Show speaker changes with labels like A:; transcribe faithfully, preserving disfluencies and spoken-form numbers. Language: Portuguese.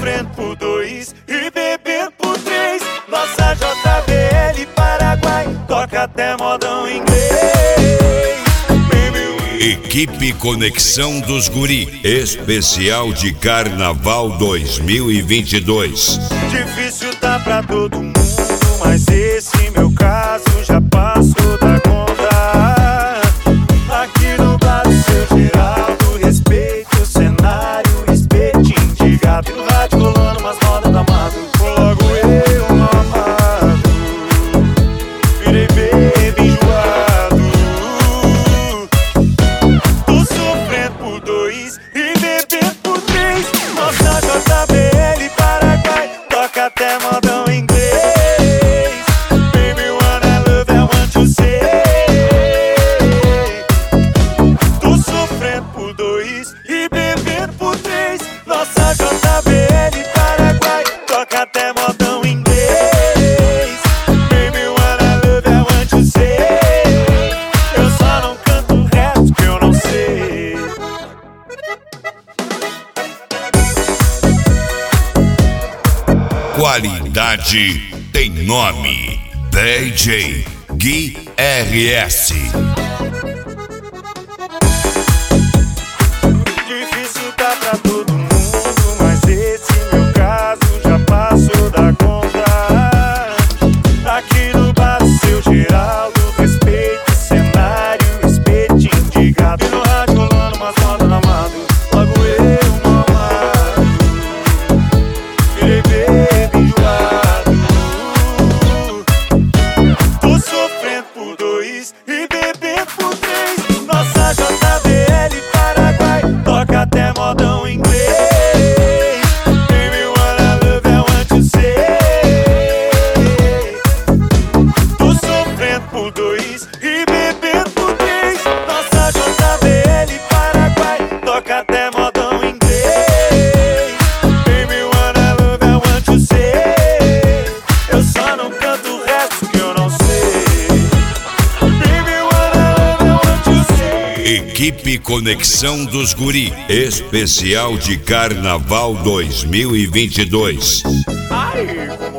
A: sofrendo por dois e bebendo por três. Nossa J B L Paraguai toca até modão inglês.
B: Equipe Conexão dos Guri, especial de Carnaval dois mil e vinte e dois.
A: Difícil tá pra todo mundo, mas esse meu caso já passou da conta. Aqui no bar do seu Geraldo, respeito o cenário, espetinho de gato. E no rádio rolando umas rodas da mato. Logo eu, amado, virei bebê enjoado. Tô sofrendo por dois e bebendo por três. Nossa J B L Paraguai toca até modão inglês. Baby, wanna love, I want to say. Tô sofrendo por dois e bebendo por três. Nossa J B L Paraguai toca até modão inglês. Baby, wanna love, I want to say. Eu só não canto o resto que eu não sei.
B: Qualidade tem nome. D J Gui R S.
A: Difícil tá pra todo mundo, mas esse meu caso já passou da conta. Aqui no bar do seu Geraldo, respeito o cenário, espetinho de gato. E no rádio rolando umas rodas na mato. Logo eu, mamado, virei bebê enjoado. Tô sofrendo por dois e bebendo por três. Nossa J B L Paraguai toca até modão inglês. Baby, wanna love, I want to say. Tô sofrendo por dois e bebendo por três. Nossa J B L Paraguai toca até modão inglês. Baby, wanna love, I want to say. Eu só não canto o resto que eu não sei. Baby, wanna love, I want to say.
B: Equipe Conexão dos Guri, especial de Carnaval dois mil e vinte e dois.
A: Ai.